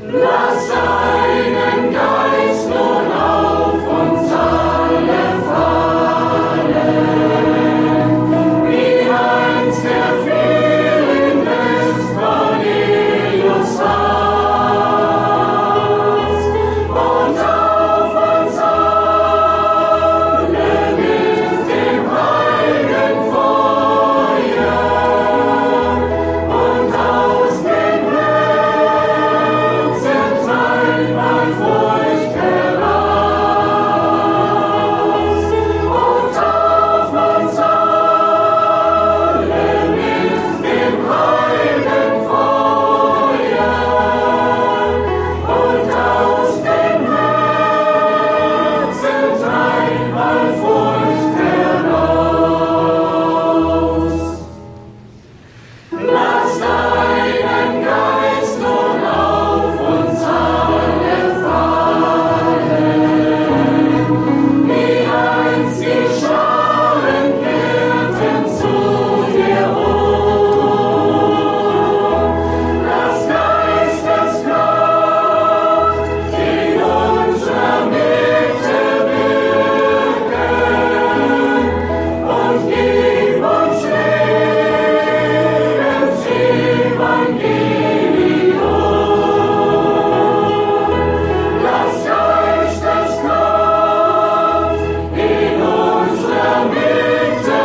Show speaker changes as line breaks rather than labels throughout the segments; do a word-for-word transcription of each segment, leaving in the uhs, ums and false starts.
Lass deinen Geist nun auf uns alle fallen, wie einst der Frühling des Cornelius Haus, und auf uns alle mit dem heiligen Feuer und aus dem Herzen treibt man Furcht heraus, und auf uns alle mit dem heiligen Feuer und aus dem Herzen treibt man Furcht heraus. Lass deinen Geist nun auf uns alle fallen, wie einst die Scharen kehrten zu dir um. Lass Geisteskraft in unserer Mitte wirken und gib uns Lebens Evangelium. Lass Geisteskraft in unserer Mitte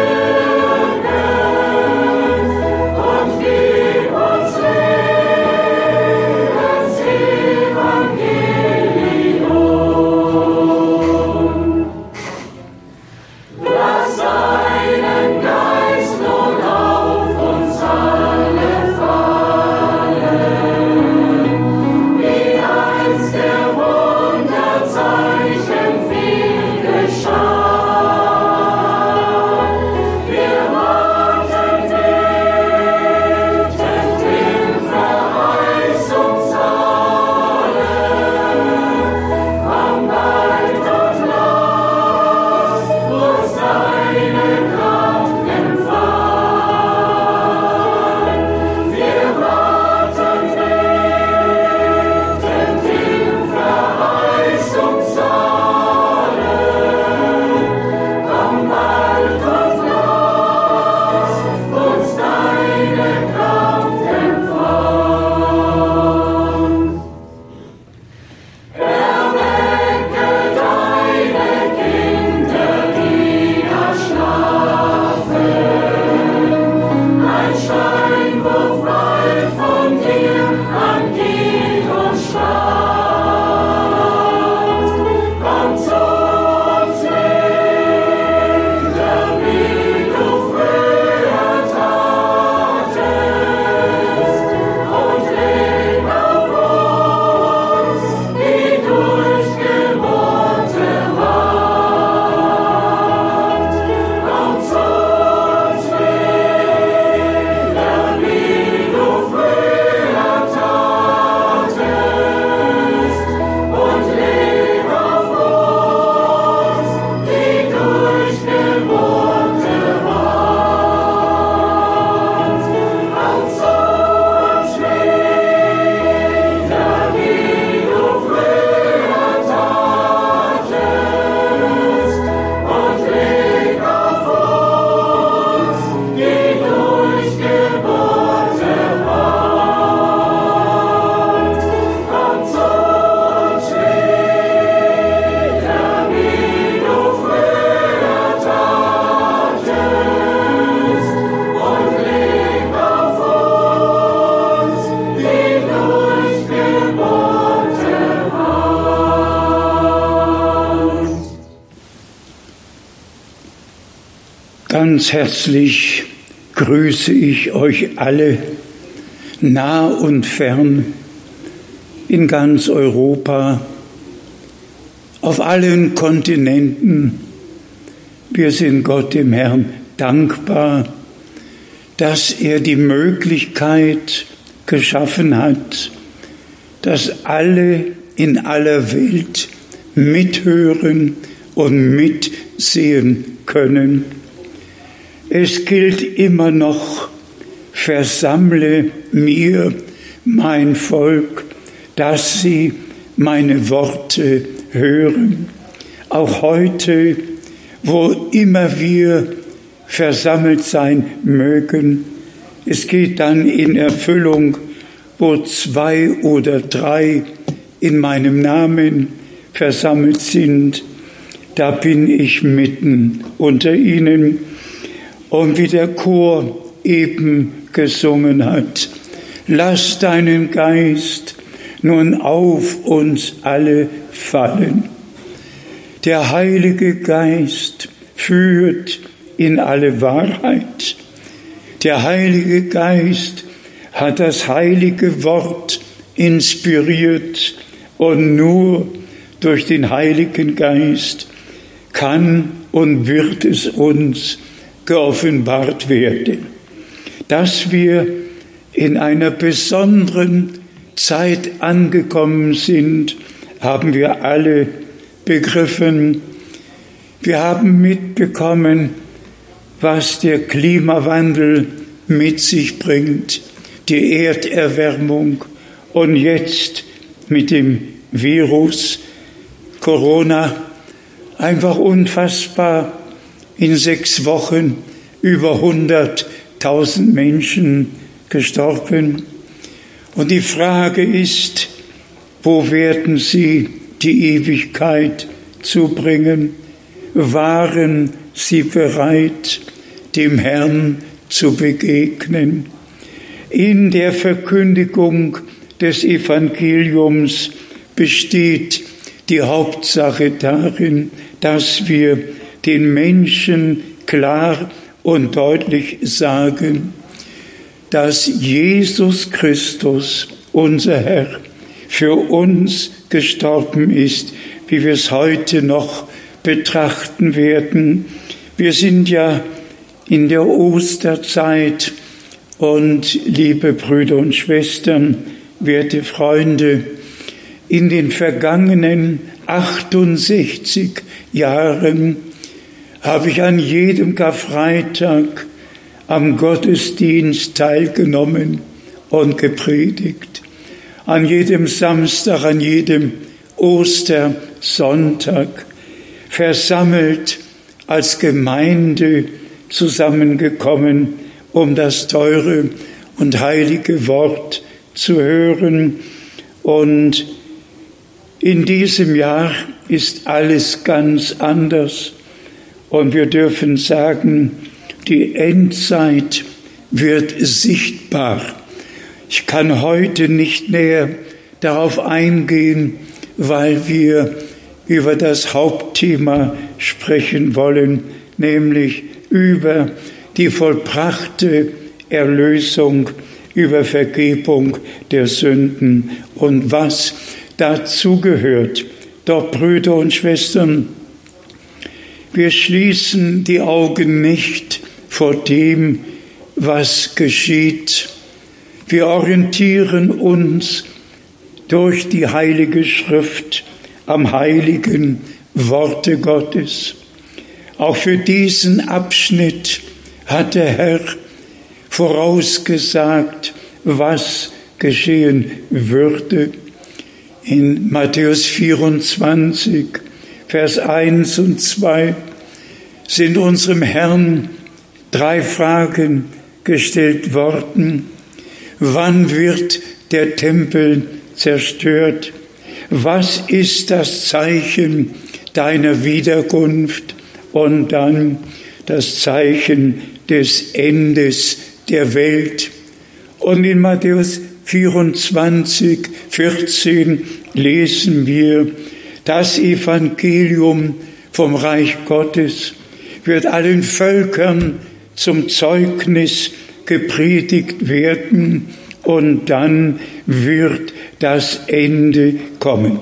wirken und gib uns Lebens Evangelium. Lass deinen Geist nun auf uns alle fallen, wie einst der Wunderzeichen viel geschah. Wir warten betend in Verheißungshalle. Komm bald und lass uns deine Kraft empfangen. Wir warten betend in Verheißungshalle. Komm bald und lass uns deine Kraft empfangen. Erwecke deine Kinder, die erschlafen. Ein Steinwurf weit von dir an Kiel und Strand. Komm zu uns wieder, wie du früher tatest, und leg auf uns die durchgebohrte Hand. Komm zu uns wieder, wie du früher tatest, und leg auf uns die durchgebohrte Hand. Komm zu uns wieder, wie du früher tatest, und leg auf uns die durchgebohrte Hand. Komm zu uns wieder, wie du früher tatest, und leg auf uns die durchgebohrte Hand.
Ganz herzlich grüße ich euch alle, nah und fern, in ganz Europa, auf allen Kontinenten. Wir sind Gott dem Herrn dankbar, dass er die Möglichkeit geschaffen hat, dass alle in aller Welt mithören und mitsehen können. Es gilt immer noch, versammle mir mein Volk, dass sie meine Worte hören. Auch heute, wo immer wir versammelt sein mögen, es geht dann in Erfüllung, wo zwei oder drei in meinem Namen versammelt sind, da bin ich mitten unter ihnen. Und wie der Chor eben gesungen hat, lass deinen Geist nun auf uns alle fallen. Der Heilige Geist führt in alle Wahrheit. Der Heilige Geist hat das heilige Wort inspiriert und nur durch den Heiligen Geist kann und wird es uns geoffenbart werden, dass wir in einer besonderen Zeit angekommen sind, haben wir alle begriffen. Wir haben mitbekommen, was der Klimawandel mit sich bringt, die Erderwärmung und jetzt mit dem Virus Corona einfach unfassbar. In sechs Wochen über hunderttausend Menschen gestorben. Und die Frage ist, wo werden sie die Ewigkeit zubringen? Waren sie bereit, dem Herrn zu begegnen? In der Verkündigung des Evangeliums besteht die Hauptsache darin, dass wir den Menschen klar und deutlich sagen, dass Jesus Christus, unser Herr, für uns gestorben ist, wie wir es heute noch betrachten werden. Wir sind ja in der Osterzeit und, liebe Brüder und Schwestern, werte Freunde, in den vergangenen achtundsechzig Jahren habe ich an jedem Karfreitag am Gottesdienst teilgenommen und gepredigt. An jedem Samstag, an jedem Ostersonntag versammelt als Gemeinde zusammengekommen, um das teure und heilige Wort zu hören. Und in diesem Jahr ist alles ganz anders. Und wir dürfen sagen, die Endzeit wird sichtbar. Ich kann heute nicht näher darauf eingehen, weil wir über das Hauptthema sprechen wollen, nämlich über die vollbrachte Erlösung, über Vergebung der Sünden und was dazu gehört. Doch, Brüder und Schwestern, wir schließen die Augen nicht vor dem, was geschieht. Wir orientieren uns durch die Heilige Schrift am heiligen Worte Gottes. Auch für diesen Abschnitt hat der Herr vorausgesagt, was geschehen würde. In Matthäus vierundzwanzig, Vers eins und zwei sind unserem Herrn drei Fragen gestellt worden. Wann wird der Tempel zerstört? Was ist das Zeichen deiner Wiederkunft? Und dann das Zeichen des Endes der Welt. Und in Matthäus vierundzwanzig, vierzehn lesen wir, das Evangelium vom Reich Gottes wird allen Völkern zum Zeugnis gepredigt werden und dann wird das Ende kommen.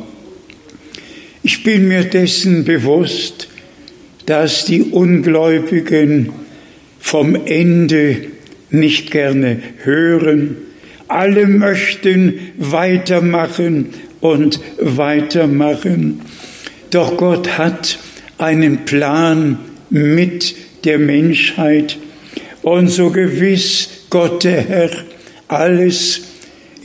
Ich bin mir dessen bewusst, dass die Ungläubigen vom Ende nicht gerne hören. Alle möchten weitermachen und weitermachen. Doch Gott hat einen Plan mit der Menschheit. Und so gewiss Gott der Herr alles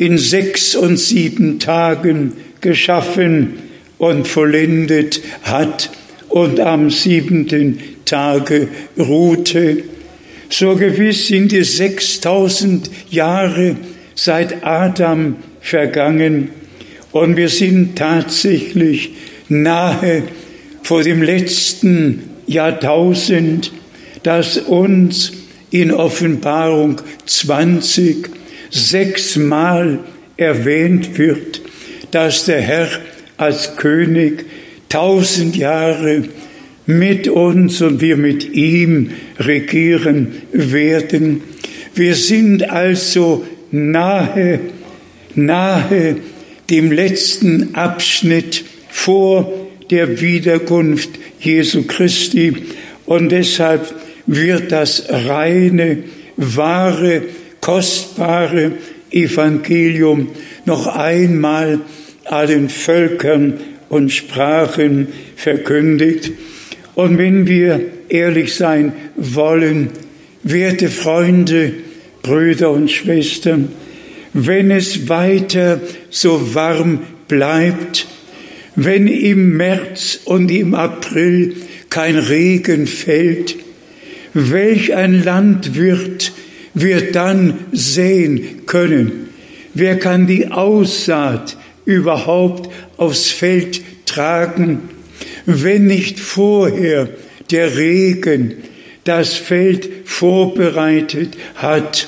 in sechs und sieben Tagen geschaffen und vollendet hat und am siebenten Tage ruhte. So gewiss sind die sechstausend Jahre seit Adam vergangen und wir sind tatsächlich nahe vor dem letzten Jahrtausend, das uns in Offenbarung zwanzig sechsmal erwähnt wird, dass der Herr als König tausend Jahre mit uns und wir mit ihm regieren werden. Wir sind also nahe, nahe dem letzten Abschnitt vor der Wiederkunft Jesu Christi und deshalb wird das reine, wahre, kostbare Evangelium noch einmal allen Völkern und Sprachen verkündigt. Und wenn wir ehrlich sein wollen, werte Freunde, Brüder und Schwestern, wenn es weiter so warm bleibt, wenn im März und im April kein Regen fällt, welch ein Landwirt wird dann säen können? Wer kann die Aussaat überhaupt aufs Feld tragen, wenn nicht vorher der Regen das Feld vorbereitet hat?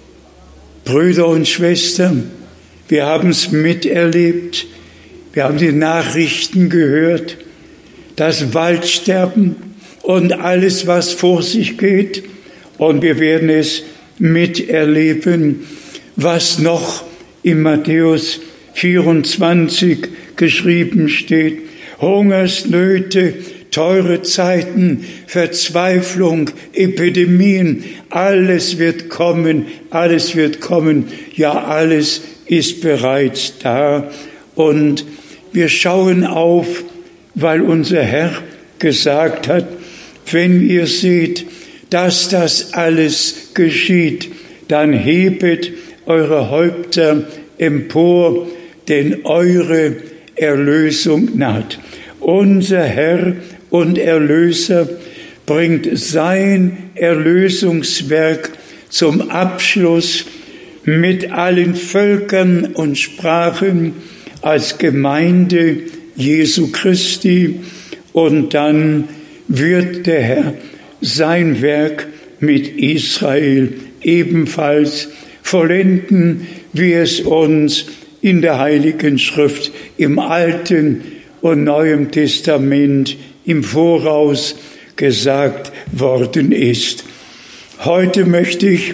Brüder und Schwestern, wir haben es miterlebt, wir haben die Nachrichten gehört, das Waldsterben und alles, was vor sich geht, und wir werden es miterleben, was noch in Matthäus vierundzwanzig geschrieben steht. Hungersnöte, teure Zeiten, Verzweiflung, Epidemien, alles wird kommen, alles wird kommen, ja, alles ist bereits da. Und wir schauen auf, weil unser Herr gesagt hat, wenn ihr seht, dass das alles geschieht, dann hebet eure Häupter empor, denn eure Erlösung naht. Unser Herr und Erlöser bringt sein Erlösungswerk zum Abschluss mit allen Völkern und Sprachen als Gemeinde Jesu Christi, und dann wird der Herr sein Werk mit Israel ebenfalls vollenden, wie es uns in der Heiligen Schrift im Alten und Neuen Testament im Voraus gesagt worden ist. Heute möchte ich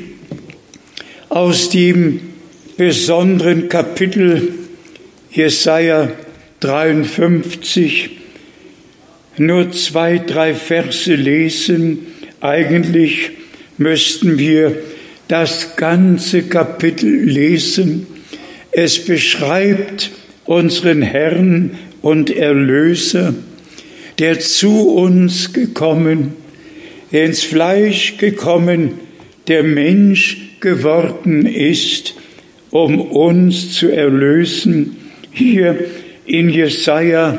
aus dem besonderen Kapitel Jesaja dreiundfünfzig nur zwei, drei Verse lesen. Eigentlich müssten wir das ganze Kapitel lesen. Es beschreibt unseren Herrn und Erlöser, der zu uns gekommen, der ins Fleisch gekommen, der Mensch geworden ist, um uns zu erlösen. Hier in Jesaja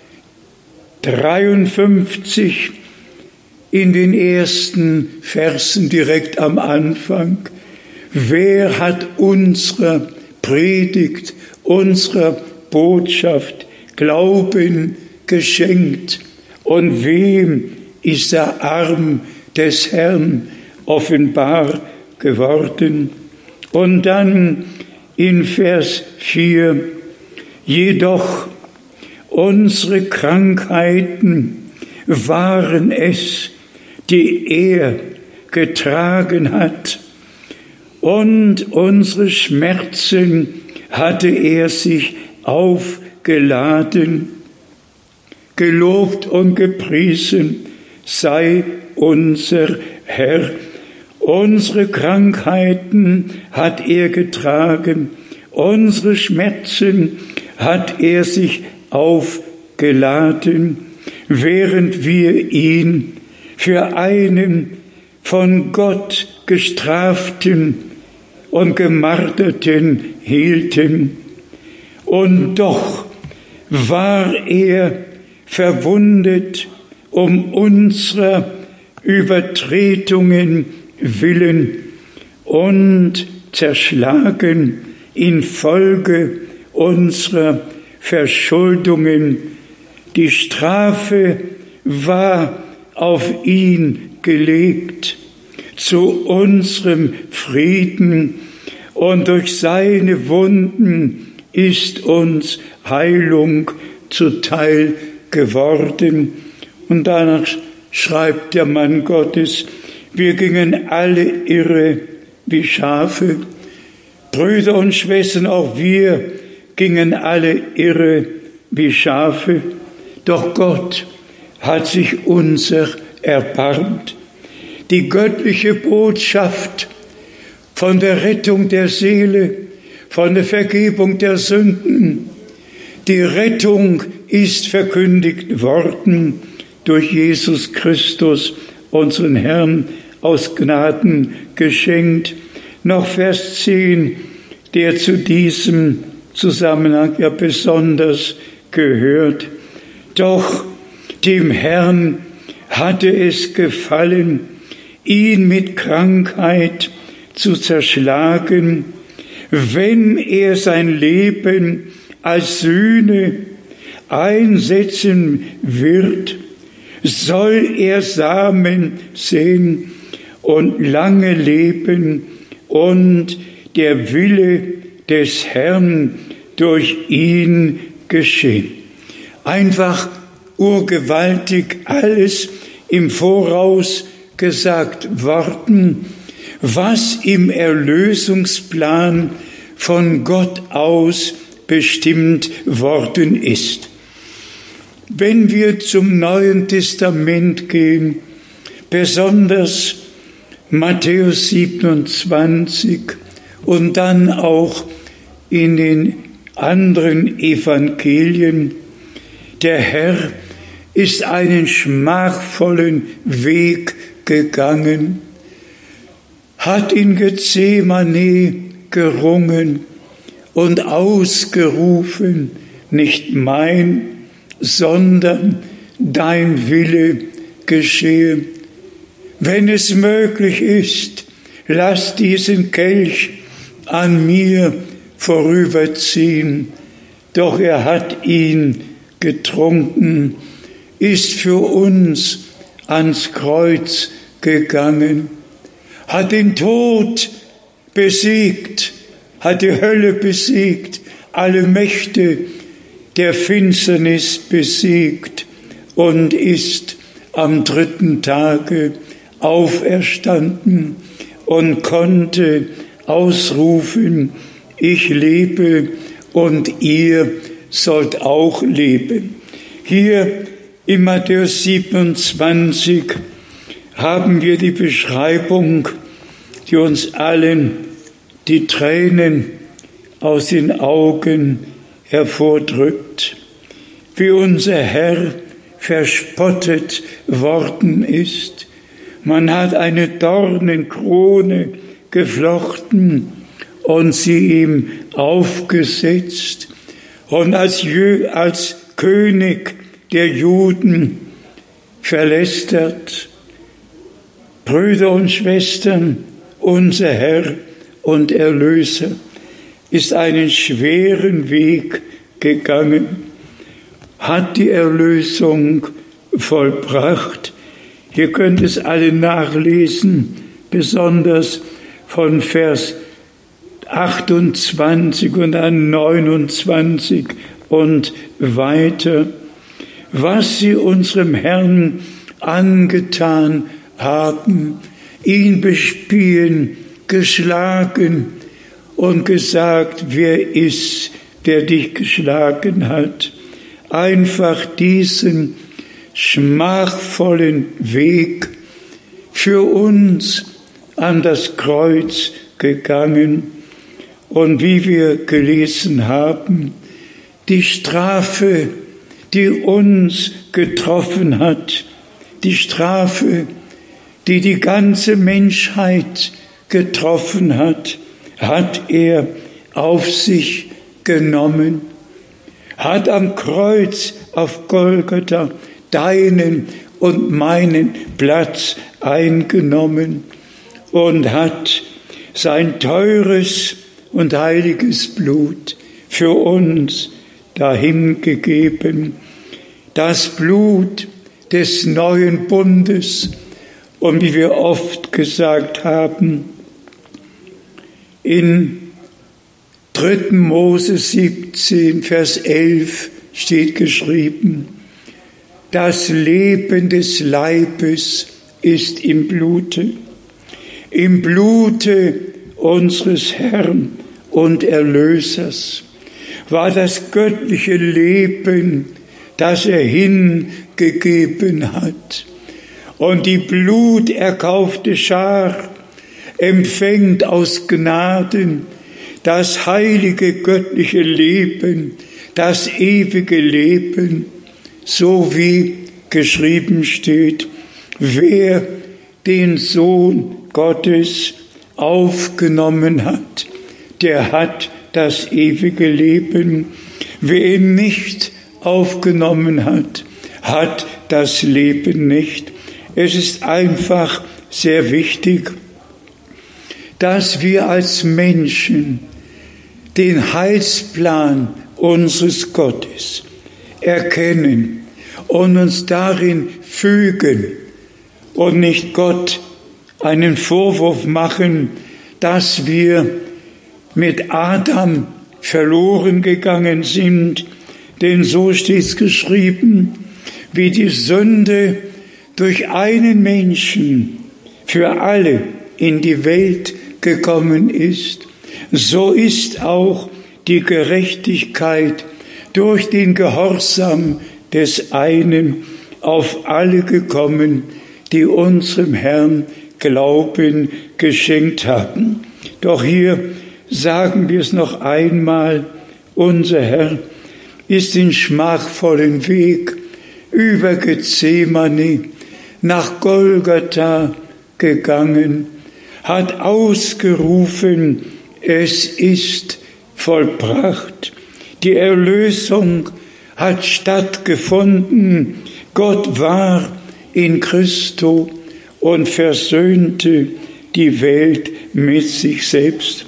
dreiundfünfzig, in den ersten Versen direkt am Anfang. Wer hat unserer Predigt, unserer Botschaft Glauben geschenkt? Und wem ist der Arm des Herrn offenbar geworden? Und dann in Vers vier, jedoch unsere Krankheiten waren es, die er getragen hat, und unsere Schmerzen hatte er sich aufgeladen. Gelobt und gepriesen sei unser Herr. Unsere Krankheiten hat er getragen, unsere Schmerzen hat er sich aufgeladen, während wir ihn für einen von Gott gestraften und gemarterten hielten. Und doch war er verwundet um unserer Übertretungen willen und zerschlagen infolge unserer Verschuldungen. Die Strafe war auf ihn gelegt zu unserem Frieden, und durch seine Wunden ist uns Heilung zuteil geworden. Und danach schreibt der Mann Gottes: Wir gingen alle irre wie Schafe. Brüder und Schwestern, auch wir gingen alle irre wie Schafe. Doch Gott hat sich unser erbarmt. Die göttliche Botschaft von der Rettung der Seele, von der Vergebung der Sünden. Die Rettung ist verkündigt worden durch Jesus Christus, unseren Herrn, aus Gnaden geschenkt. Noch Vers zehn, der zu diesem Zusammenhang ja besonders gehört. Doch dem Herrn hatte es gefallen, ihn mit Krankheit zu zerschlagen, wenn er sein Leben als Sühne einsetzen wird, soll er Samen sehen und lange leben und der Wille des Herrn durch ihn geschehen. Einfach urgewaltig alles im Voraus gesagt worden, was im Erlösungsplan von Gott aus bestimmt worden ist. Wenn wir zum Neuen Testament gehen, besonders Matthäus siebenundzwanzig und dann auch in den anderen Evangelien, der Herr ist einen schmachvollen Weg gegangen, hat in Gethsemane gerungen und ausgerufen: Nicht mein, sondern dein Wille geschehe. Wenn es möglich ist, lass diesen Kelch an mir vorüberziehen. Doch er hat ihn getrunken, ist für uns ans Kreuz gegangen, hat den Tod besiegt, hat die Hölle besiegt, alle Mächte der Finsternis besiegt und ist am dritten Tage auferstanden und konnte ausrufen: Ich lebe und ihr sollt auch leben. Hier in Matthäus siebenundzwanzig haben wir die Beschreibung, die uns allen die Tränen aus den Augen hervordrückt, wie unser Herr verspottet worden ist. Man hat eine Dornenkrone geflochten und sie ihm aufgesetzt. Und als, Jö, als König der Juden verlästert. Brüder und Schwestern, unser Herr und Erlöser ist einen schweren Weg gegangen, hat die Erlösung vollbracht. Ihr könnt es alle nachlesen, besonders von Vers achtundzwanzig und dann neunundzwanzig und weiter, was sie unserem Herrn angetan haben, ihn bespielen, geschlagen und gesagt: Wer ist, der dich geschlagen hat? Einfach diesen schmachvollen Weg für uns an das Kreuz gegangen. Und wie wir gelesen haben, die Strafe, die uns getroffen hat, die Strafe, die die ganze Menschheit getroffen hat, hat er auf sich genommen, hat am Kreuz auf Golgatha deinen und meinen Platz eingenommen und hat sein teures und heiliges Blut für uns dahingegeben, das Blut des neuen Bundes. Und wie wir oft gesagt haben, in dritten Mose siebzehn, Vers elf steht geschrieben, das Leben des Leibes ist im Blute, im Blute unseres Herrn und Erlösers war das göttliche Leben, das er hingegeben hat. Und die bluterkaufte Schar empfängt aus Gnaden das heilige göttliche Leben, das ewige Leben, so wie geschrieben steht, wer den Sohn Gottes aufgenommen hat, der hat das ewige Leben. Wer ihn nicht aufgenommen hat, hat das Leben nicht. Es ist einfach sehr wichtig, dass wir als Menschen den Heilsplan unseres Gottes erkennen und uns darin fügen und nicht Gott einen Vorwurf machen, dass wir mit Adam verloren gegangen sind, denn so steht es geschrieben, wie die Sünde durch einen Menschen für alle in die Welt gekommen ist, so ist auch die Gerechtigkeit durch den Gehorsam des einen auf alle gekommen, die unserem Herrn Glauben geschenkt haben. Doch hier sagen wir es noch einmal, unser Herr ist den schmachvollen Weg über Gethsemane nach Golgatha gegangen, hat ausgerufen, es ist vollbracht. Die Erlösung hat stattgefunden. Gott war in Christo und versöhnte die Welt mit sich selbst.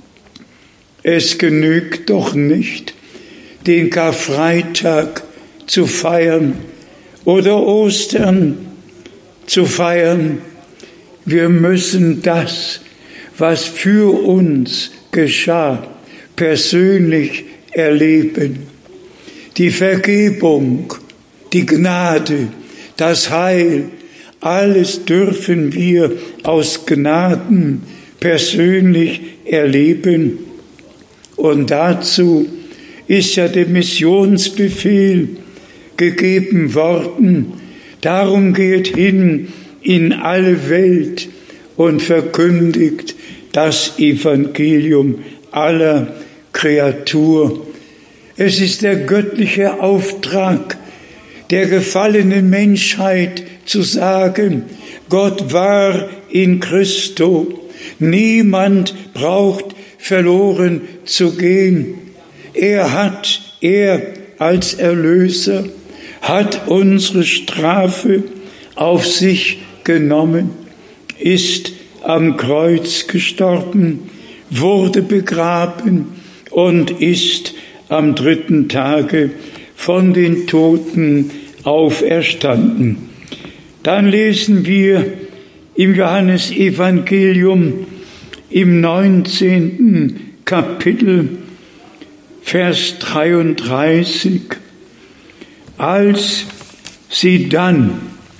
Es genügt doch nicht, den Karfreitag zu feiern oder Ostern zu feiern. Wir müssen das, was für uns geschah, persönlich erleben. Die Vergebung, die Gnade, das Heil, alles dürfen wir aus Gnaden persönlich erleben. Und dazu ist ja der Missionsbefehl gegeben worden. Darum geht hin in alle Welt und verkündigt das Evangelium aller Kreatur. Es ist der göttliche Auftrag der gefallenen Menschheit zu sagen, Gott war in Christo. Niemand braucht verloren zu gehen. Er hat, er als Erlöser, hat unsere Strafe auf sich genommen, ist am Kreuz gestorben, wurde begraben und ist am dritten Tage von den Toten auferstanden. Dann lesen wir im Johannesevangelium im neunzehnten Kapitel, Vers dreiunddreißig, als sie dann,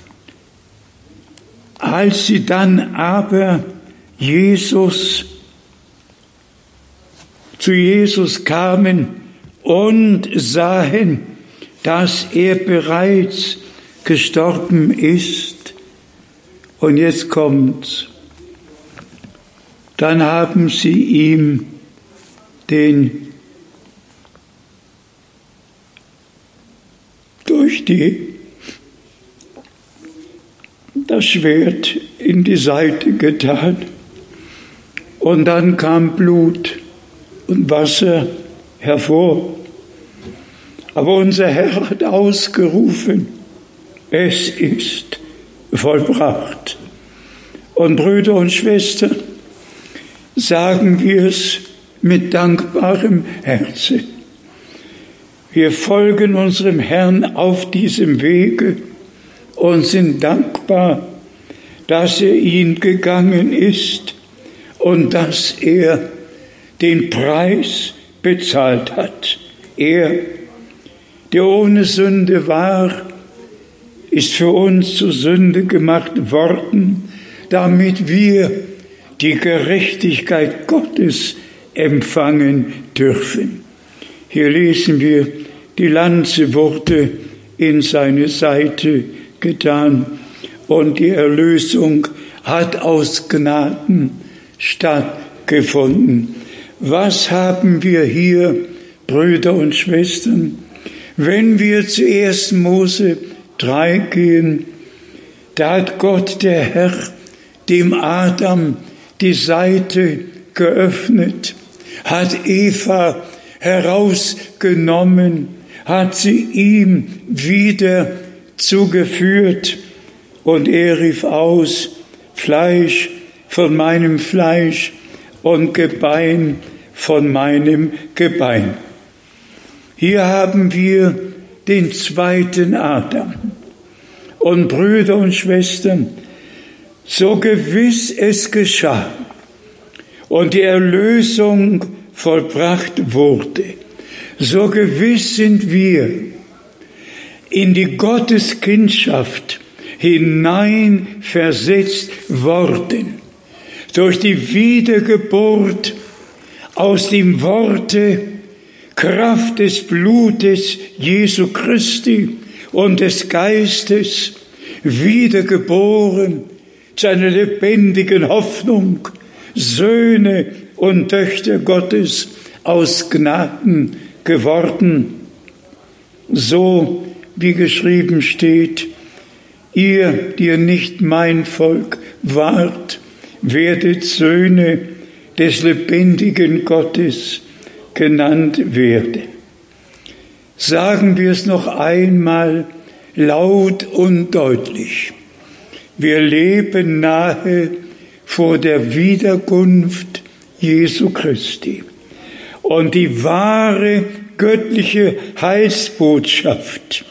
als sie dann aber Jesus, zu Jesus kamen und sahen, dass er bereits gestorben ist. Und jetzt kommt's. Dann haben sie ihm den durch die das Schwert in die Seite getan. Und dann kam Blut und Wasser hervor. Aber unser Herr hat ausgerufen, es ist vollbracht. Und Brüder und Schwestern, sagen wir es mit dankbarem Herzen. Wir folgen unserem Herrn auf diesem Wege und sind dankbar, dass er ihn gegangen ist und dass er den Preis bezahlt hat. Er, der ohne Sünde war, ist für uns zu Sünde gemacht worden, damit wir die Gerechtigkeit Gottes empfangen dürfen. Hier lesen wir, die Lanze wurde in seine Seite getan und die Erlösung hat aus Gnaden stattgefunden. Was haben wir hier, Brüder und Schwestern? Wenn wir zu ersten Mose drei gehen, da hat Gott, der Herr, dem Adam die Seite geöffnet, hat Eva herausgenommen, hat sie ihm wieder zugeführt und er rief aus, Fleisch von meinem Fleisch und Gebein von meinem Gebein. Hier haben wir den zweiten Adam. Und Brüder und Schwestern, so gewiss es geschah und die Erlösung vollbracht wurde, so gewiss sind wir in die Gotteskindschaft hineinversetzt worden, durch die Wiedergeburt aus dem Worte, Kraft des Blutes Jesu Christi und des Geistes, wiedergeboren zu einer lebendigen Hoffnung, Söhne und Töchter Gottes aus Gnaden geworden. So wie geschrieben steht, ihr, die ihr nicht mein Volk wart, werdet Söhne des lebendigen Gottes genannt werden. Sagen wir es noch einmal laut und deutlich. Wir leben nahe vor der Wiederkunft Jesu Christi. Und die wahre göttliche Heilsbotschaft,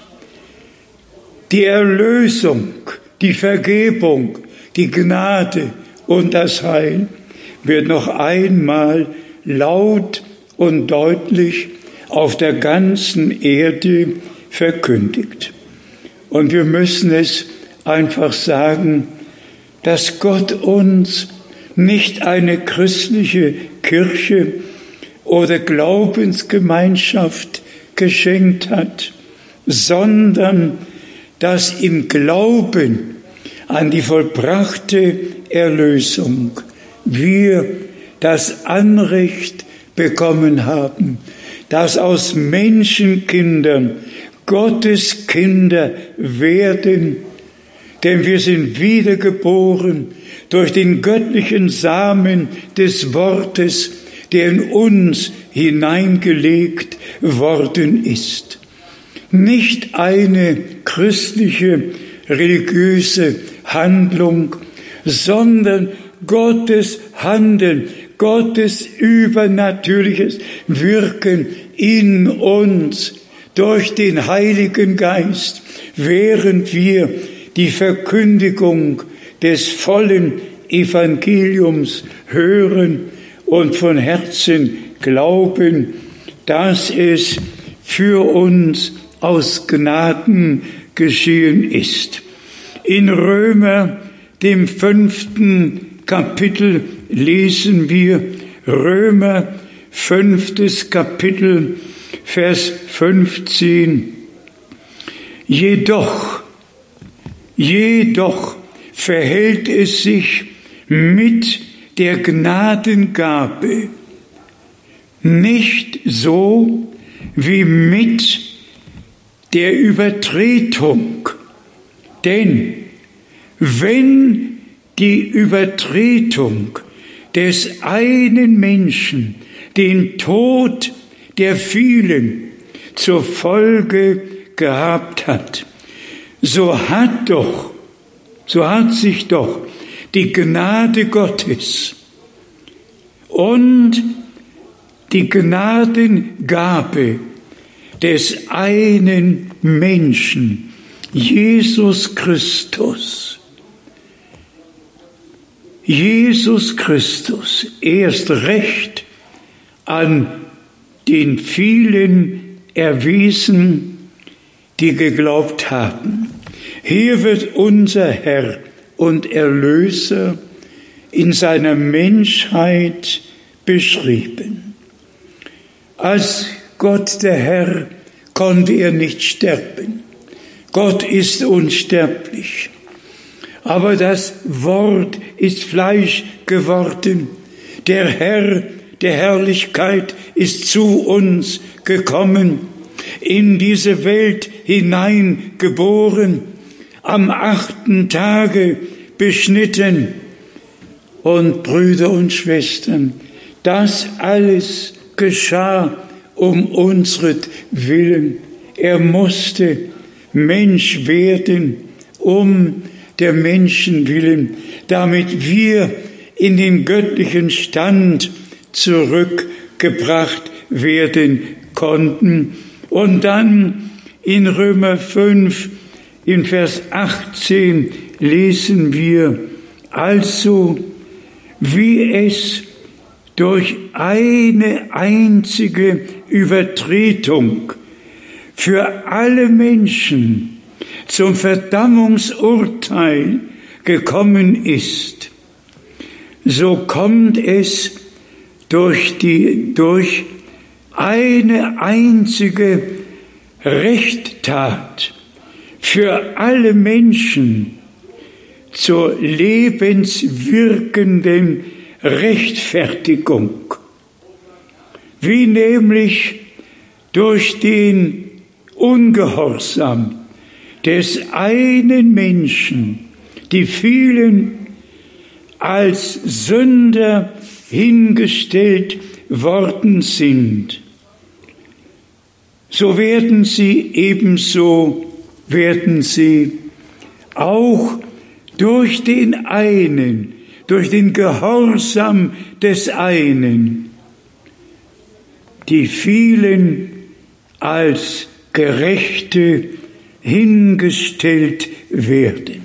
die Erlösung, die Vergebung, die Gnade und das Heil wird noch einmal laut und deutlich auf der ganzen Erde verkündigt. Und wir müssen es einfach sagen, dass Gott uns nicht eine christliche Kirche oder Glaubensgemeinschaft geschenkt hat, sondern dass im Glauben an die vollbrachte Erlösung wir das Anrecht bekommen haben, dass aus Menschenkindern Gottes Kinder werden, denn wir sind wiedergeboren durch den göttlichen Samen des Wortes, der in uns hineingelegt worden ist. Nicht eine christliche, religiöse Handlung, sondern Gottes Handeln, Gottes übernatürliches Wirken in uns durch den Heiligen Geist, während wir die Verkündigung des vollen Evangeliums hören und von Herzen glauben, dass es für uns aus Gnaden geschehen ist. In Römer, dem fünften Kapitel, lesen wir Römer, fünftes Kapitel, Vers fünfzehn. Jedoch, jedoch verhält es sich mit der Gnadengabe nicht so wie mit der Übertretung. Denn wenn die Übertretung des einen Menschen den Tod der vielen zur Folge gehabt hat, so hat doch, so hat sich doch die Gnade Gottes und die Gnadengabe des einen Menschen, Jesus Christus, Jesus Christus erst recht an den vielen erwiesen, die geglaubt haben. Hier wird unser Herr und Erlöser in seiner Menschheit beschrieben. Als Gott der Herr konnte er nicht sterben. Gott ist unsterblich. Aber das Wort ist Fleisch geworden. Der Herr der Herrlichkeit ist zu uns gekommen, in diese Welt hineingeboren, am achten Tage beschnitten. Und Brüder und Schwestern, das alles geschah um unsretwillen. Er musste Mensch werden, um der Menschen willen, damit wir in den göttlichen Stand zurückgebracht werden konnten. Und dann in Römer fünf, in Vers achtzehn lesen wir, also wie es durch eine einzige Übertretung für alle Menschen zum Verdammungsurteil gekommen ist, so kommt es durch die, durch eine einzige Rechttat für alle Menschen zur lebenswirkenden Rechtfertigung, wie nämlich durch den Ungehorsam des einen Menschen die vielen als Sünder hingestellt worden sind, so werden sie ebenso, werden sie auch durch den einen, durch den Gehorsam des einen, die vielen als Gerechte hingestellt werden.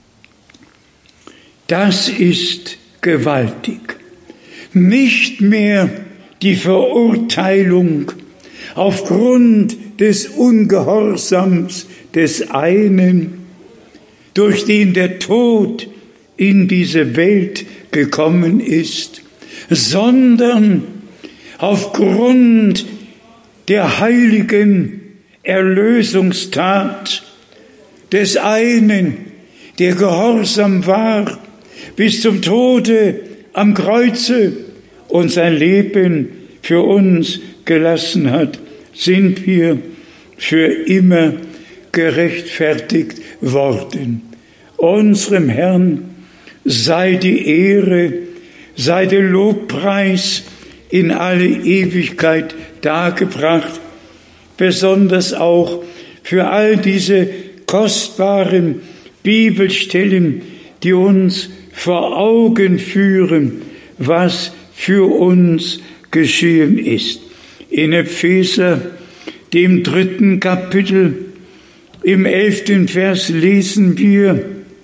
Das ist gewaltig. Nicht mehr die Verurteilung aufgrund des Ungehorsams des einen, durch den der Tod in diese Welt gekommen ist, sondern aufgrund der heiligen Erlösungstat des einen, der gehorsam war bis zum Tode am Kreuze und sein Leben für uns gelassen hat, sind wir für immer gerechtfertigt worden. Unserem Herrn sei die Ehre, sei der Lobpreis in alle Ewigkeit dargebracht, besonders auch für all diese kostbaren Bibelstellen, die uns vor Augen führen, was für uns geschehen ist. In Epheser, dem dritten Kapitel, im elften Vers lesen wir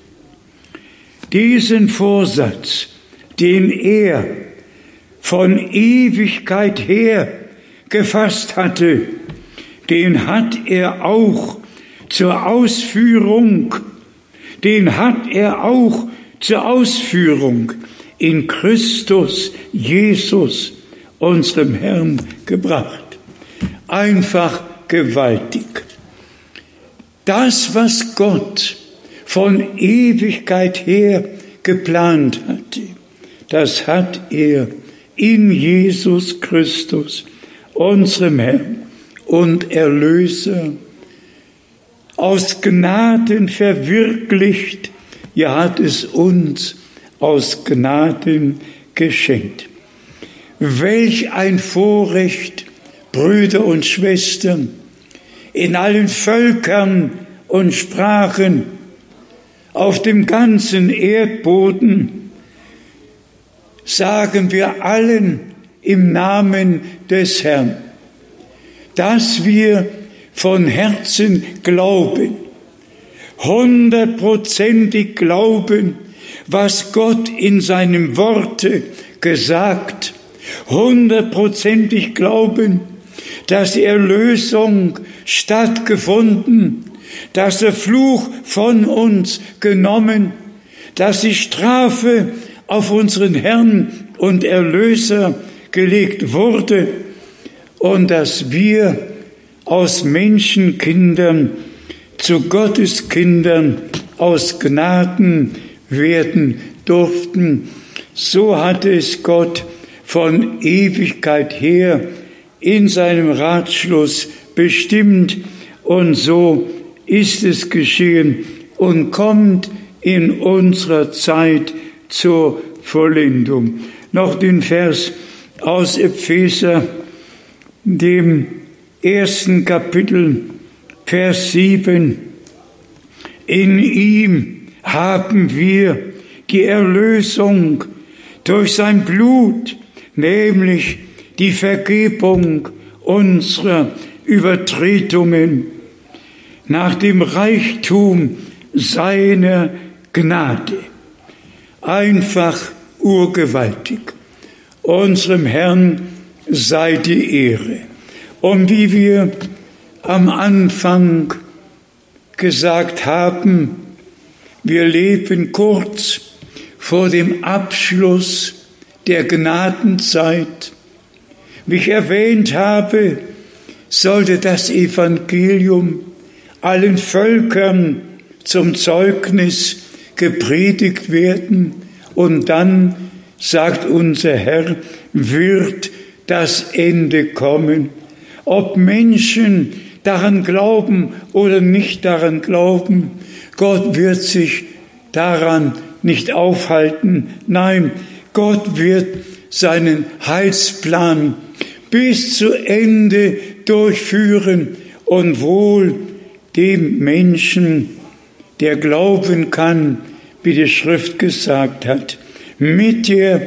diesen Vorsatz, den er von Ewigkeit her gefasst hatte, den hat er auch zur Ausführung, den hat er auch zur Ausführung in Christus Jesus, unserem Herrn, gebracht. Einfach gewaltig. Das, was Gott von Ewigkeit her geplant hatte, das hat er in Jesus Christus, unserem Herrn und Erlöser, aus Gnaden verwirklicht, ja, hat es uns aus Gnaden geschenkt. welch ein Vorrecht, Brüder und Schwestern, in allen Völkern und Sprachen, auf dem ganzen Erdboden, sagen wir allen im Namen des Herrn, dass wir von Herzen glauben, hundertprozentig glauben, was Gott in seinem Worte gesagt, hundertprozentig glauben, dass die Erlösung stattgefunden, dass der Fluch von uns genommen, dass die Strafe auf unseren Herrn und Erlöser gelegt wurde und dass wir aus Menschenkindern zu Gotteskindern aus Gnaden werden durften. So hatte es Gott von Ewigkeit her in seinem Ratschluss bestimmt und so ist es geschehen und kommt in unserer Zeit zur Vollendung. Noch den Vers aus Epheser, dem ersten Kapitel, Vers sieben. In ihm haben wir die Erlösung durch sein Blut, nämlich die Vergebung unserer Übertretungen nach dem Reichtum seiner Gnade. Einfach urgewaltig. Unserem Herrn sei die Ehre. Und wie wir am Anfang gesagt haben, wir leben kurz vor dem Abschluss der Gnadenzeit. Wie ich erwähnt habe, sollte das Evangelium allen Völkern zum Zeugnis gepredigt werden und dann, sagt unser Herr, wird das Ende kommen. Ob Menschen daran glauben oder nicht daran glauben, Gott wird sich daran nicht aufhalten. Nein, Gott wird seinen Heilsplan bis zu Ende durchführen und wohl dem Menschen, der glauben kann, wie die Schrift gesagt hat, mit der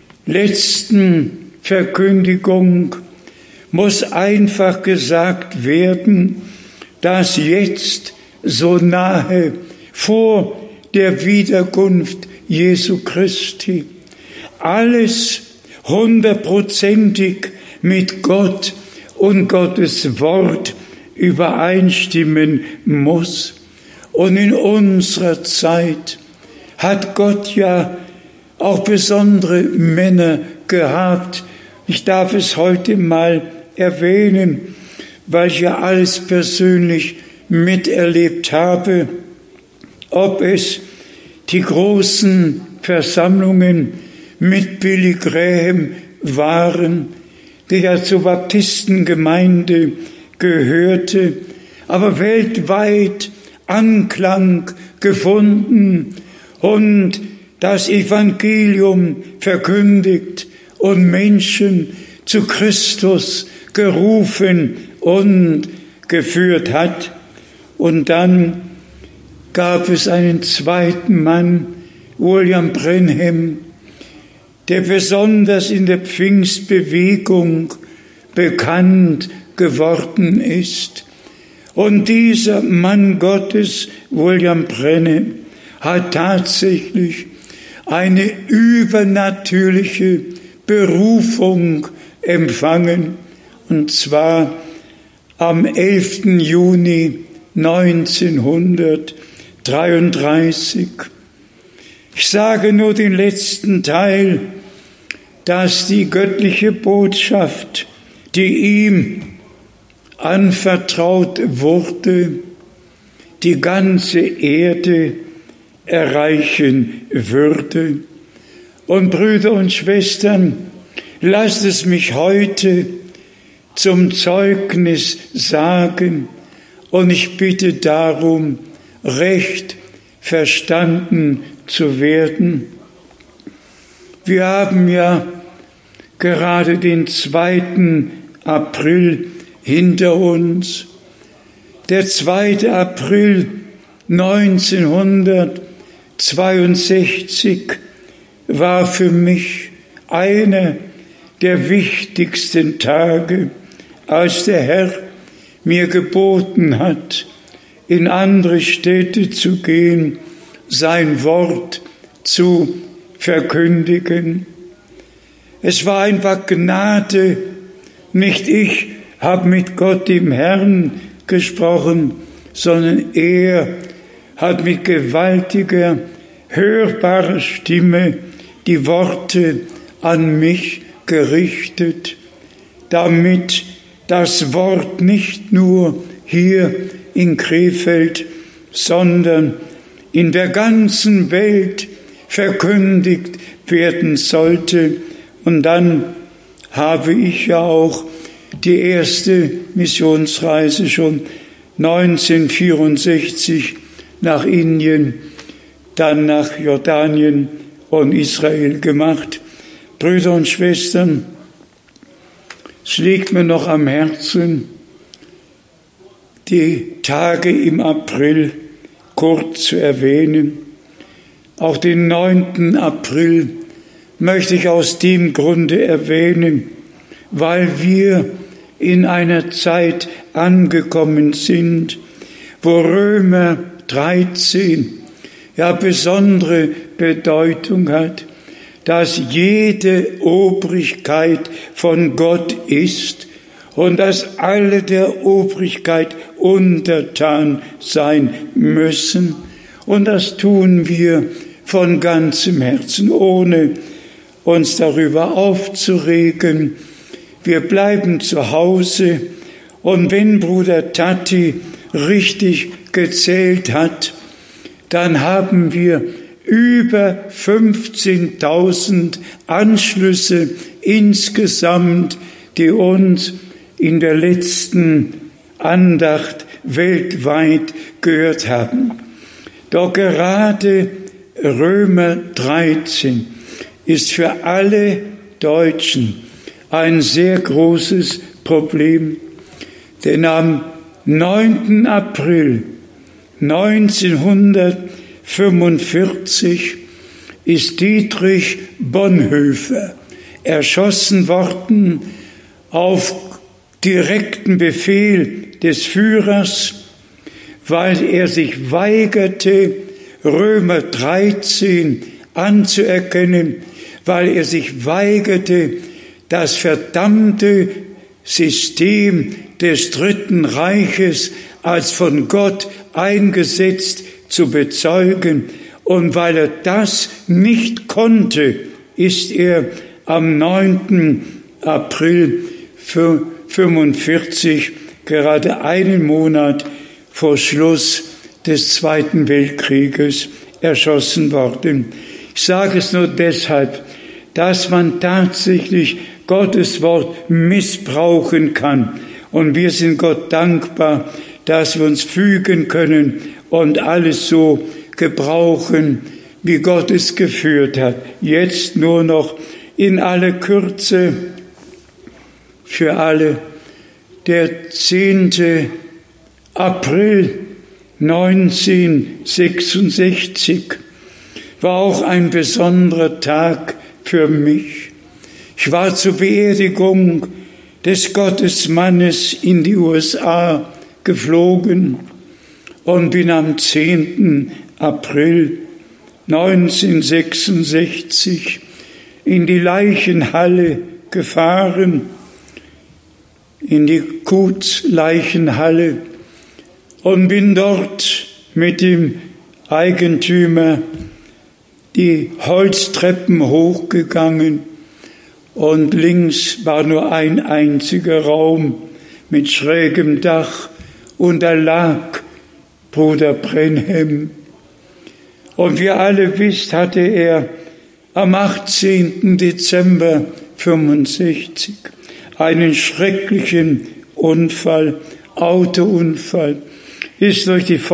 letzten Verkündigung muss einfach gesagt werden, dass jetzt so nahe vor der Wiederkunft Jesu Christi alles hundertprozentig mit Gott und Gottes Wort übereinstimmen muss. Und in unserer Zeit hat Gott ja auch besondere Männer gehabt. Ich darf es heute mal erwähnen, weil ich ja alles persönlich miterlebt habe, ob es die großen Versammlungen mit Billy Graham waren, der ja zur Baptistengemeinde gehörte, aber weltweit Anklang gefunden und das Evangelium verkündigt und Menschen zu Christus gerufen und geführt hat. Und dann gab es einen zweiten Mann, William Branham, der besonders in der Pfingstbewegung bekannt geworden ist. Und dieser Mann Gottes, William Branham, hat tatsächlich eine übernatürliche Berufung empfangen, und zwar am elften Juni neunzehnhundertdreiunddreißig. Ich sage nur den letzten Teil, dass die göttliche Botschaft, die ihm anvertraut wurde, die ganze Erde erreichen würde. Und Brüder und Schwestern, lasst es mich heute zum Zeugnis sagen und ich bitte darum, recht verstanden zu werden. Wir haben ja gerade den zweiten April hinter uns. Der zweite April neunzehnhundertzweiundsechzig war für mich einer der wichtigsten Tage, als der Herr mir geboten hat, in andere Städte zu gehen, sein Wort zu verkündigen. Es war einfach Gnade, nicht ich habe mit Gott dem Herrn gesprochen, sondern er hat mit gewaltiger, hörbarer Stimme die Worte an mich gerichtet, damit das Wort nicht nur hier in Krefeld, sondern in der ganzen Welt verkündigt werden sollte. Und dann habe ich ja auch die erste Missionsreise schon neunzehnhundertvierundsechzig nach Indien, dann nach Jordanien und Israel gemacht. Brüder und Schwestern, es liegt mir noch am Herzen, die Tage im April kurz zu erwähnen. Auch den neunten April möchte ich aus dem Grunde erwähnen, weil wir in einer Zeit angekommen sind, wo Römer dreizehn ja besondere Bedeutung hat, dass jede Obrigkeit von Gott ist und dass alle der Obrigkeit untertan sein müssen. Und das tun wir von ganzem Herzen, ohne uns darüber aufzuregen. Wir bleiben zu Hause, und wenn Bruder Tati richtig gezählt hat, dann haben wir über fünfzehntausend Anschlüsse insgesamt, die uns in der letzten Andacht weltweit gehört haben. Doch gerade Römer dreizehn ist für alle Deutschen ein sehr großes Problem, denn am neunten April neunzehnhundertfünfundvierzig ist Dietrich Bonhoeffer erschossen worden auf direkten Befehl des Führers, weil er sich weigerte, Römer dreizehn anzuerkennen, weil er sich weigerte, das verdammte System des Dritten Reiches als von Gott eingesetzt zu bezeugen. Und weil er das nicht konnte, ist er am neunten April fünfundvierzig, gerade einen Monat vor Schluss des Zweiten Weltkrieges, erschossen worden. Ich sage es nur deshalb, dass man tatsächlich Gottes Wort missbrauchen kann. Und wir sind Gott dankbar, dass wir uns fügen können und alles so gebrauchen, wie Gott es geführt hat. Jetzt nur noch in aller Kürze für alle. Der zehnte April neunzehnhundertsechsundsechzig war auch ein besonderer Tag für mich. Ich war zur Beerdigung des Gottesmannes in die U S A geflogen und bin am zehnten April neunzehnhundertsechsundsechzig in die Leichenhalle gefahren, in die Gutsleichenhalle, und bin dort mit dem Eigentümer die Holztreppen hochgegangen, und links war nur ein einziger Raum mit schrägem Dach, und da lag Bruder Brenhem. Und wie alle wisst, hatte er am achtzehnten Dezember fünfundsechzig einen schrecklichen Unfall, Autounfall, ist durch die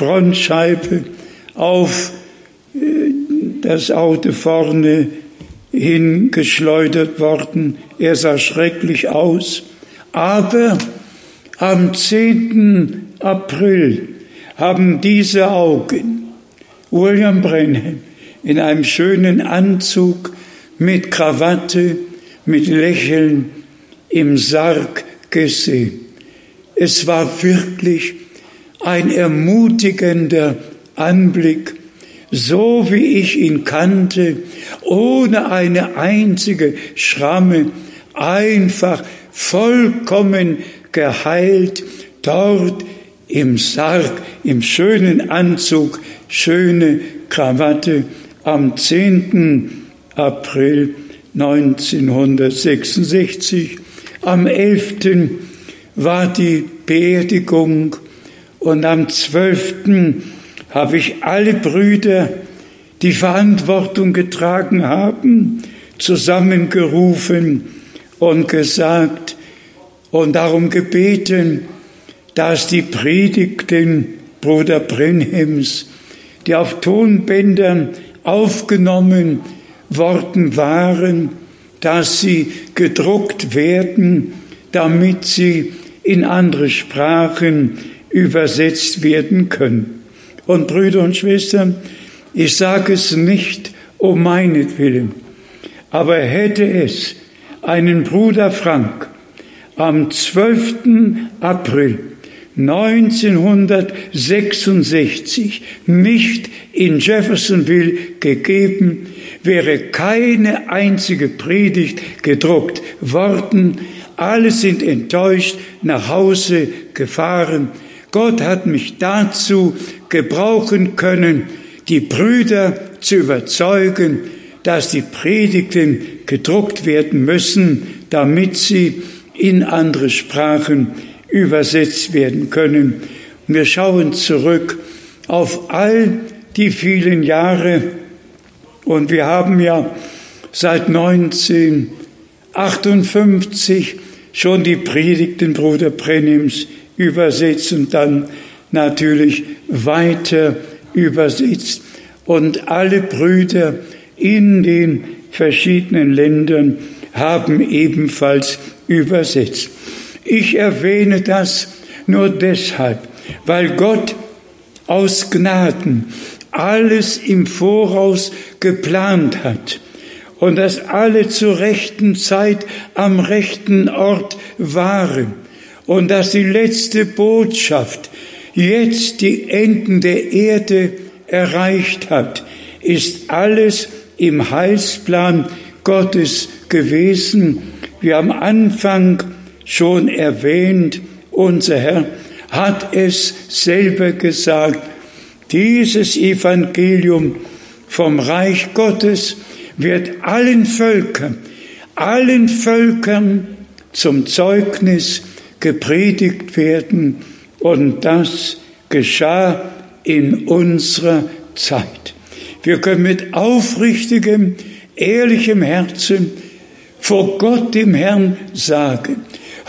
Frontscheibe auf das Auto vorne hingeschleudert worden. Er sah schrecklich aus. Aber am zehnten April haben diese Augen William Branham in einem schönen Anzug mit Krawatte, mit Lächeln im Sarg gesehen. Es war wirklich ein ermutigender Anblick, so wie ich ihn kannte, ohne eine einzige Schramme, einfach vollkommen geheilt, dort im Sarg, im schönen Anzug, schöne Krawatte, am zehnten April neunzehnhundertsechsundsechzig. Am elften war die Beerdigung und am zwölften habe ich alle Brüder, die Verantwortung getragen haben, zusammengerufen und gesagt und darum gebeten, dass die Predigten Bruder Branhams, die auf Tonbändern aufgenommen worden waren, dass sie gedruckt werden, damit sie in andere Sprachen übersetzt werden können. Und Brüder und Schwestern, ich sage es nicht um meinetwillen, aber hätte es einen Bruder Frank am zwölften April neunzehnhundertsechsundsechzig nicht in Jeffersonville gegeben, wäre keine einzige Predigt gedruckt worden. Alle sind enttäuscht nach Hause gefahren. Gott hat mich dazu gebrauchen können, die Brüder zu überzeugen, dass die Predigten gedruckt werden müssen, damit sie in andere Sprachen übersetzt werden können. Wir schauen zurück auf all die vielen Jahre und wir haben ja seit neunzehnhundertachtundfünfzig schon die Predigten Bruder Branhams übersetzt und dann natürlich weiter übersetzt. Und alle Brüder in den verschiedenen Ländern haben ebenfalls übersetzt. Ich erwähne das nur deshalb, weil Gott aus Gnaden alles im Voraus geplant hat und dass alle zur rechten Zeit am rechten Ort waren und dass die letzte Botschaft jetzt die Enden der Erde erreicht hat, ist alles im Heilsplan Gottes gewesen. Wir am Anfang schon erwähnt, unser Herr hat es selber gesagt, dieses Evangelium vom Reich Gottes wird allen Völkern, allen Völkern zum Zeugnis gepredigt werden und das geschah in unserer Zeit. Wir können mit aufrichtigem, ehrlichem Herzen vor Gott dem Herrn sagen,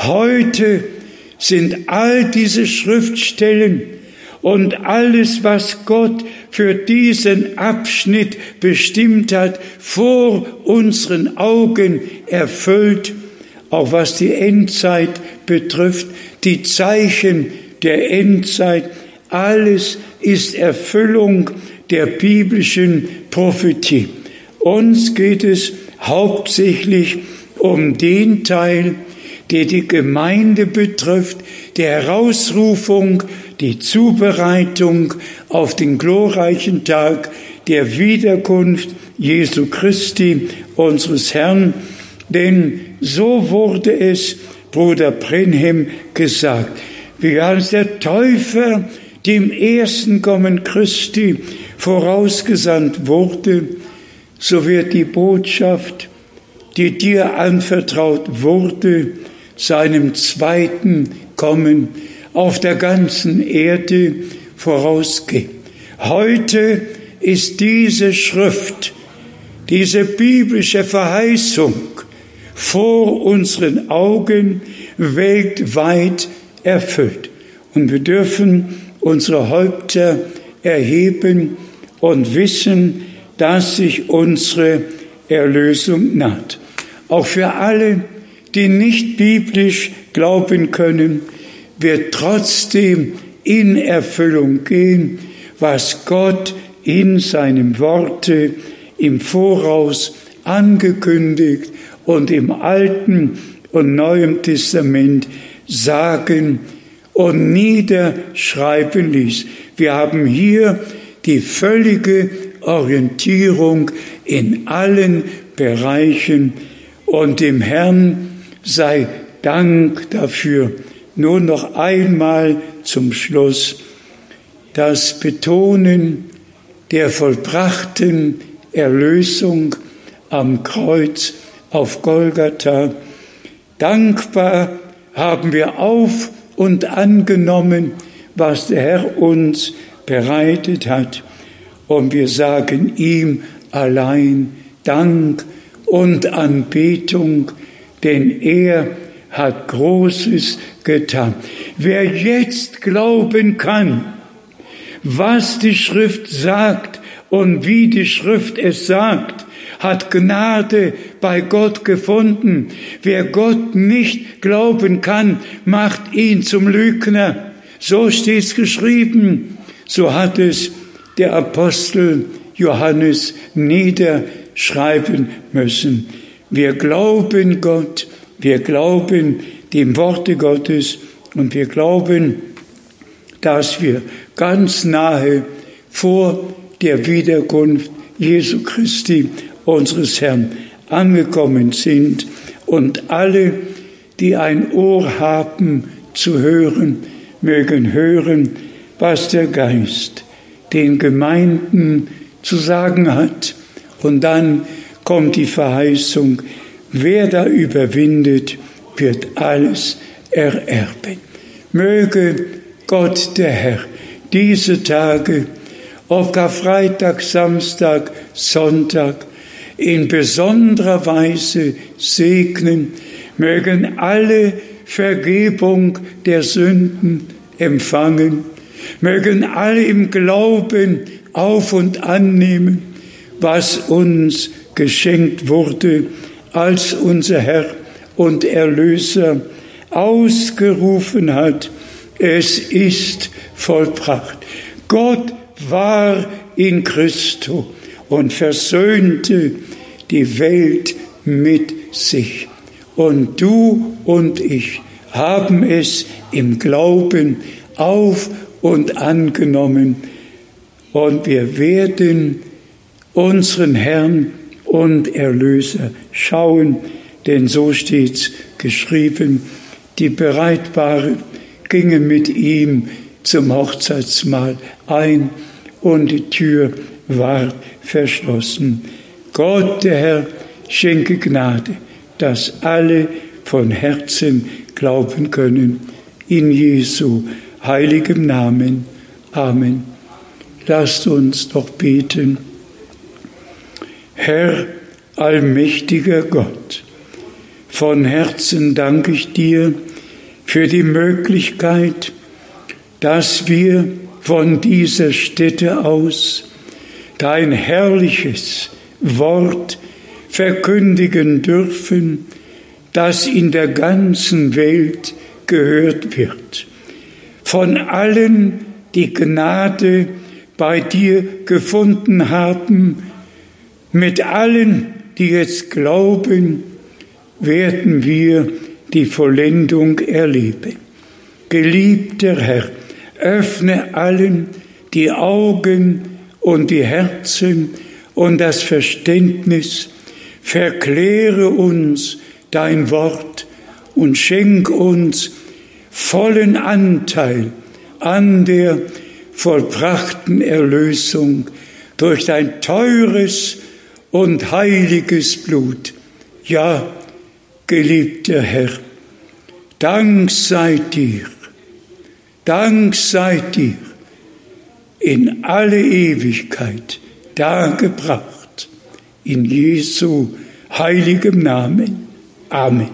heute sind all diese Schriftstellen und alles, was Gott für diesen Abschnitt bestimmt hat, vor unseren Augen erfüllt, auch was die Endzeit betrifft, die Zeichen der Endzeit, alles ist Erfüllung der biblischen Prophetie. Uns geht es hauptsächlich um den Teil, der die Gemeinde betrifft, die Herausrufung, die Zubereitung auf den glorreichen Tag der Wiederkunft Jesu Christi, unseres Herrn. Denn so wurde es Bruder Branham gesagt. Wie als der Täufer dem ersten Kommen Christi vorausgesandt wurde, so wird die Botschaft, die dir anvertraut wurde, seinem zweiten Kommen auf der ganzen Erde vorausgehen. Heute ist diese Schrift, diese biblische Verheißung vor unseren Augen weltweit erfüllt. Und wir dürfen unsere Häupter erheben und wissen, dass sich unsere Erlösung naht. Auch für alle, die nicht biblisch glauben können, wird trotzdem in Erfüllung gehen, was Gott in seinem Worte im Voraus angekündigt und im Alten und Neuen Testament sagen und niederschreiben ließ. Wir haben hier die völlige Orientierung in allen Bereichen und dem Herrn sei Dank dafür. Nur noch einmal zum Schluss das Betonen der vollbrachten Erlösung am Kreuz auf Golgatha. Dankbar haben wir auf und angenommen, was der Herr uns bereitet hat. Und wir sagen ihm allein Dank und Anbetung, denn er hat Großes getan. Wer jetzt glauben kann, was die Schrift sagt und wie die Schrift es sagt, hat Gnade bei Gott gefunden. Wer Gott nicht glauben kann, macht ihn zum Lügner. So steht's geschrieben. So hat es der Apostel Johannes niederschreiben müssen. Wir glauben Gott, wir glauben dem Worte Gottes und wir glauben, dass wir ganz nahe vor der Wiederkunft Jesu Christi, unseres Herrn, angekommen sind und alle, die ein Ohr haben zu hören, mögen hören, was der Geist den Gemeinden zu sagen hat. Und dann kommt die Verheißung, wer da überwindet, wird alles ererben. Möge Gott, der Herr, diese Tage, ob Karfreitag, Samstag, Sonntag, in besonderer Weise segnen, mögen alle Vergebung der Sünden empfangen, mögen alle im Glauben auf und annehmen, was uns geschenkt wurde, als unser Herr und Erlöser ausgerufen hat, es ist vollbracht. Gott war in Christo und versöhnte die Welt mit sich. Und du und ich haben es im Glauben auf und angenommen. Und wir werden unseren Herrn und Erlöser schauen, denn so steht's geschrieben, die Bereitbaren gingen mit ihm zum Hochzeitsmahl ein und die Tür war verschlossen. Gott, der Herr, schenke Gnade, dass alle von Herzen glauben können. In Jesu heiligem Namen. Amen. Lasst uns doch beten. Herr, allmächtiger Gott, von Herzen danke ich dir für die Möglichkeit, dass wir von dieser Stätte aus dein herrliches Wort verkündigen dürfen, das in der ganzen Welt gehört wird. Von allen, die Gnade bei dir gefunden haben, mit allen, die jetzt glauben, werden wir die Vollendung erleben. Geliebter Herr, öffne allen die Augen und die Herzen und das Verständnis, verkläre uns dein Wort und schenk uns vollen Anteil an der vollbrachten Erlösung durch dein teures und heiliges Blut. Ja, geliebter Herr, Dank sei dir, Dank sei dir in alle Ewigkeit dargebracht, in Jesu heiligem Namen. Amen.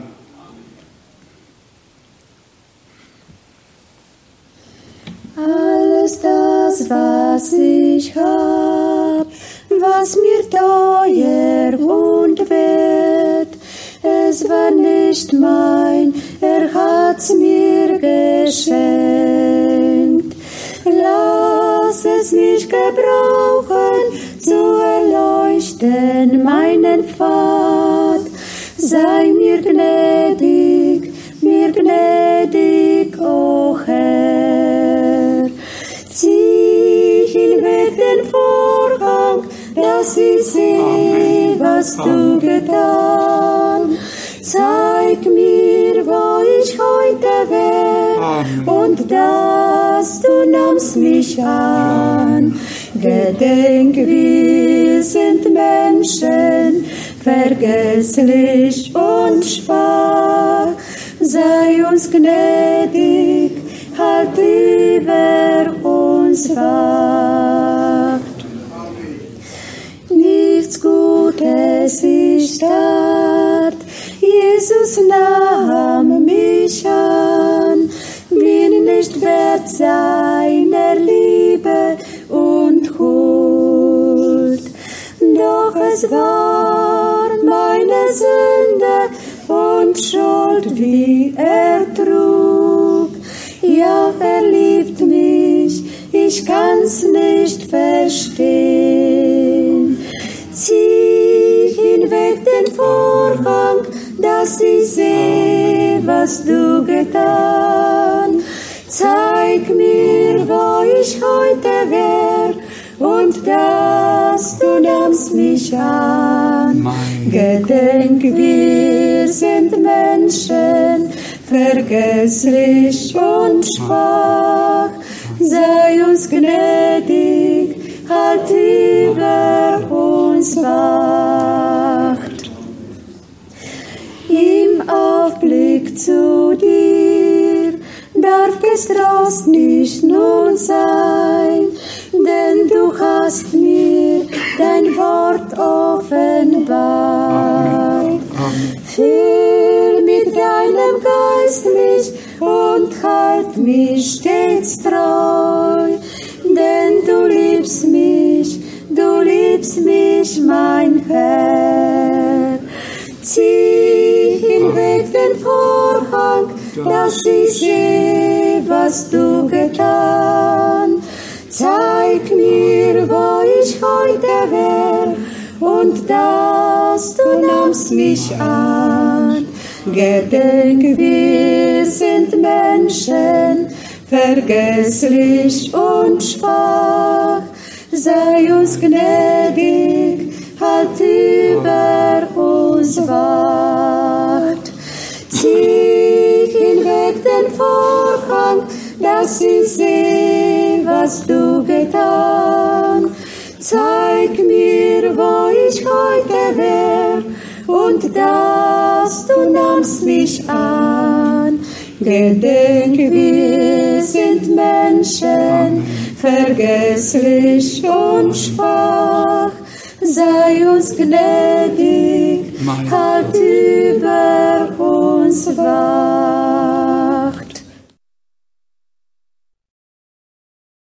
Alles das, was ich hab, was was mir teuer und wert. Es war nicht mein, er hat's mir geschenkt. Lass es mich gebrauchen, zu erleuchten meinen Pfad. Sei mir gnädig, mir gnädig, o Herr. Zieh hinweg den Vorhang, dass ich sehe, was du getan. Zeig mir, wo ich heute wär, und dass du nahmst mich an. Gedenk, wir sind Menschen, vergesslich und schwach. Sei uns gnädig, halt über uns wacht. Nichts Gutes ich tat, Jesus nahm mich an, bin nicht wert seiner Liebe und Huld. Doch es war meine Sünde und Schuld, wie er trug. Ja, er liebt mich, ich kann's nicht verstehen. Zieh hinweg den Vorhang, dass ich seh, was du getan. Zeig mir, wo ich heute wär, und dass du nahmst mich an.
Mein
Gedenk, wir sind Menschen, vergesslich und schwach. Sei uns gnädig, halt über uns wacht. Im Aufblick zu dir darf Getrost nicht nun sein, denn du hast mir dein Wort offenbart. Füll mit deinem Geist mich und halt mich stets treu, denn du liebst mich, du liebst mich, mein Herr. Zieh hinweg den Vorhang, dass ich seh, was du getan. Zeig mir, wo ich heute wär, und dass du nahmst mich an. Gedenk, wir sind Menschen, vergesslich und schwach. Sei uns gnädig, halt über uns wacht. Zieh hinweg den Vorhang, dass ich seh, was du getan. Zeig mir, wo ich heute wär, und dass du nahmst mich an. Gedenk, wir sind Menschen, vergesslich und schwach. Sei uns gnädig, halt über uns wacht.